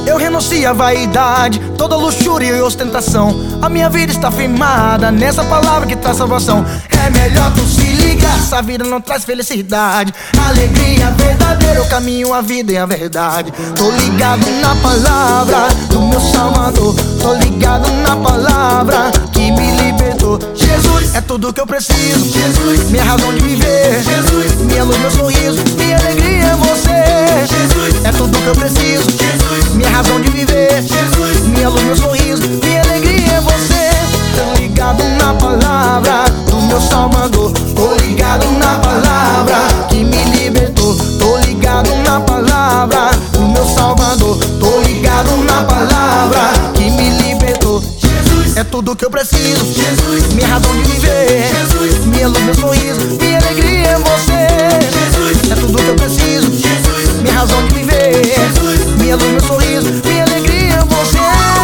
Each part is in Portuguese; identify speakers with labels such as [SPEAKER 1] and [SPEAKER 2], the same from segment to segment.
[SPEAKER 1] Eu renuncio à vaidade, toda luxúria e ostentação. A minha vida está firmada nessa palavra que traz salvação. É melhor tu se ligar, essa vida não traz felicidade. Alegria verdadeira, o caminho, a vida e a verdade. Tô ligado na palavra do meu Salvador. Tô ligado na palavra que me libertou. Jesus é tudo que eu preciso. Jesus, minha razão de viver. Jesus, minha luz, meu sorriso, minha alegria é você. Jesus, é tudo que eu preciso. Jesus, minha razão de viver. Jesus, minha luz, meu sorriso, minha alegria é você. Tô ligado na palavra do meu Salvador. Tô ligado na palavra que me libertou. Tô ligado na palavra do meu Salvador. Tô ligado na palavra que me libertou. Jesus, é tudo que eu preciso. Jesus, minha razão de viver. Jesus, minha luz, meu sorriso, minha alegria é você. Jesus, é tudo que eu preciso. Jesus, minha razão de viver. Jesus, minha luz, meu sorriso, minha alegria é você.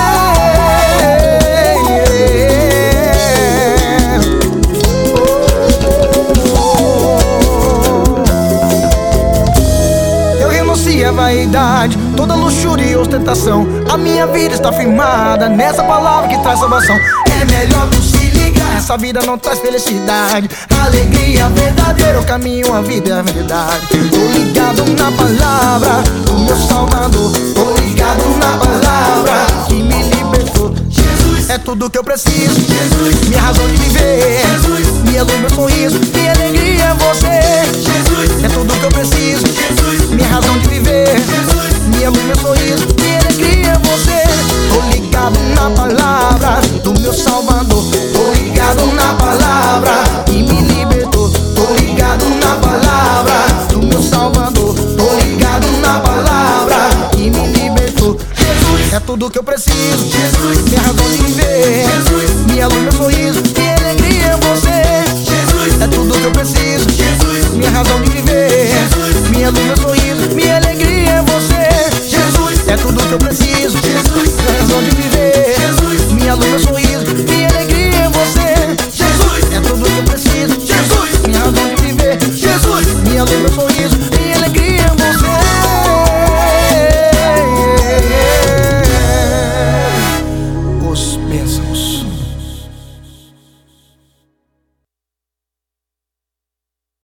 [SPEAKER 1] A vaidade, toda luxúria e ostentação. A minha vida está firmada nessa palavra que traz salvação. É melhor tu se ligar, essa vida não traz felicidade. Alegria verdadeira, o caminho, a vida e a verdade. Tô ligado na palavra do meu Salvador. Tô ligado na palavra que me libertou. Jesus, é tudo que eu preciso. Jesus, minha razão de viver. Jesus, minha luz, meu sorriso, minha alegria é você. Jesus, é tudo que eu preciso. Jesus, minha razão de viver. Jesus, minha luz, meu sorriso, minha alegria é você. Tô ligado na palavra do meu Salvador. Tô ligado na palavra que me libertou. Tô ligado na palavra do meu Salvador. Tô ligado na palavra que me libertou. Jesus, é tudo que eu preciso. Jesus, minha razão de viver. Jesus, minha luz, meu sorriso, minha alegria é você. Jesus, é tudo que eu preciso. Jesus, minha razão de viver. Jesus, minha luz, meu sorriso, minha alegria é você. Jesus, é tudo que eu preciso. Jesus, minha razão de viver. Jesus, minha luz, meu sorriso.